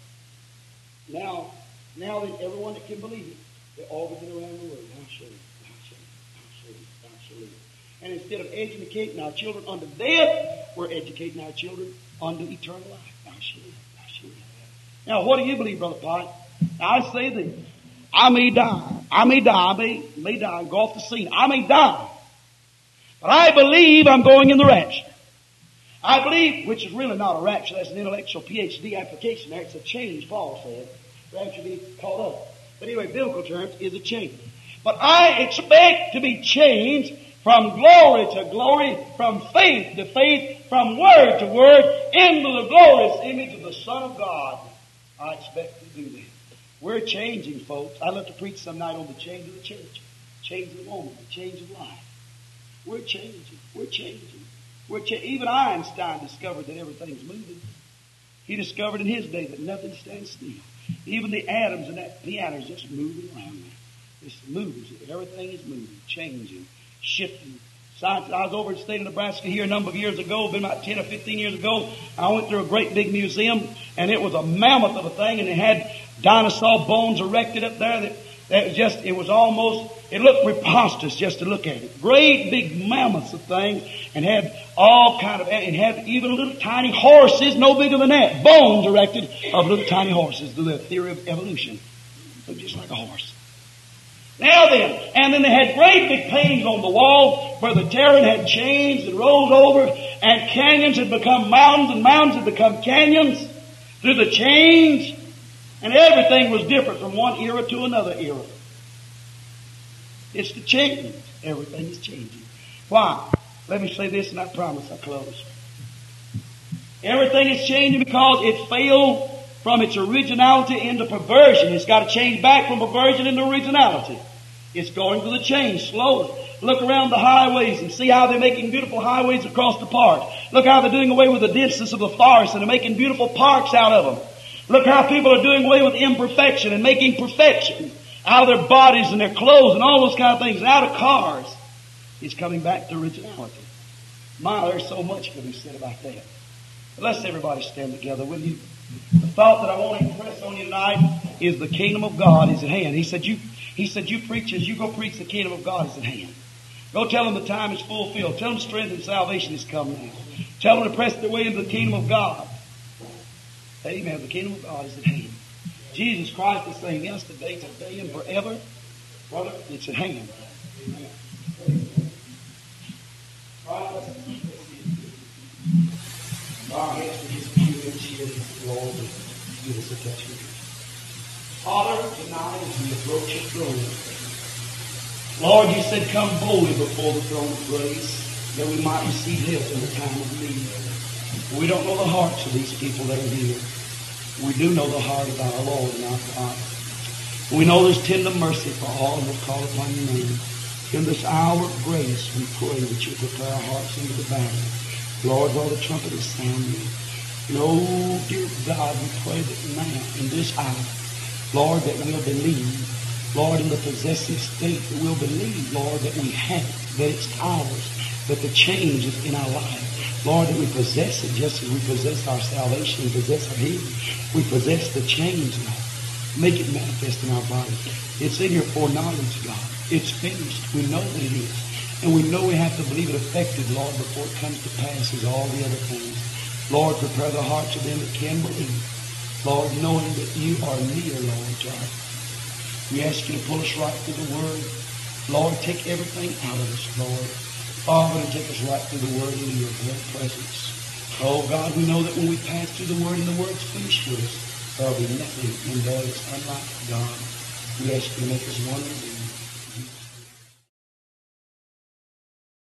Now then, everyone that can believe it, they're orbiting around the Word. Thou shalt live. And instead of educating our children unto death, we're educating our children unto eternal life. Thou shalt live, thou shalt live. Now, what do you believe, Brother Pike? Now, I say this. I may die. I may die and go off the scene. I may die. But I believe I'm going in the rapture. I believe, which is really not a rapture, that's an intellectual PhD application there. It's a change, Paul said. Rapture being caught up. But anyway, biblical terms is a change. But I expect to be changed from glory to glory, from faith to faith, from word to word, into the glorious image of the Son of God. I expect to do that. We're changing, folks. I love to preach some night on the change of the church, change of the moment, the change of life. We're changing. We're changing. Even Einstein discovered that everything's moving. He discovered in his day that nothing stands still. Even the atoms in that piano is just moving around there. It's moving. Everything is moving, changing, shifting. I was over in the state of Nebraska here a number of years ago, been about 10 or 15 years ago. I went through a great big museum, and it was a mammoth of a thing, and it had dinosaur bones erected up there it looked preposterous just to look at it. Great big mammoths of things, and had all kind of, and had even little tiny horses, no bigger than that, bones erected of little tiny horses, the theory of evolution. Looked just like a horse. Now then, and then they had great big paintings on the wall where the terrain had changed and rolled over, and canyons had become mountains, and mountains had become canyons through the change, and everything was different from one era to another era. It's the change. Everything is changing. Why? Let me say this and I promise I close. Everything is changing because it failed from its originality into perversion. It's got to change back from perversion into originality. It's going through the change slowly. Look around the highways and see how they're making beautiful highways across the park. Look how they're doing away with the denseness of the forest and they're making beautiful parks out of them. Look how people are doing away with imperfection and making perfection out of their bodies and their clothes and all those kind of things, and out of cars. It's coming back to originality. My, there's so much to be said about that. But let's everybody stand together, will you? The thought that I want to impress on you tonight is the kingdom of God is at hand. He said, you preachers, you go preach the kingdom of God is at hand. Go tell them the time is fulfilled. Tell them strength and salvation is come now. Tell them to press their way into the kingdom of God. Amen. The kingdom of God is at hand. Jesus Christ is saying yesterday, today, and forever. Brother, it's at hand. Amen. Our heads for His pure and shield, Lord, give us a touch of it. Father, tonight as we approach your throne, Lord, you said, come boldly before the throne of grace, that we might receive help in the time of need. We don't know the hearts of these people that are here. We do know the heart of our Lord and our God. We know there's tender mercy for all who call upon your name. In this hour of grace, we pray that you prepare our hearts into the battle. Lord, while the trumpet is sounding, oh, dear God, we pray that now, in this hour, Lord, that we'll believe, Lord, in the possessive state, that we'll believe, Lord, that we have it, that it's ours, that the change is in our life. Lord, that we possess it just as we possess our salvation, we possess our healing. We possess the change, Lord. Make it manifest in our body. It's in your foreknowledge, God. It's finished. We know that it is. And we know we have to believe it effective, Lord, before it comes to pass as all the other things. Lord, prepare the hearts of them that can believe. Lord, knowing that you are near, Lord, God. We ask you to pull us right through the Word. Lord, take everything out of us, Lord. Father, and take us right through the Word into your great presence. Oh, God, we know that when we pass through the Word and the Word's finished with us, there'll be nothing in there that's unlike God. We ask you to make us one with you.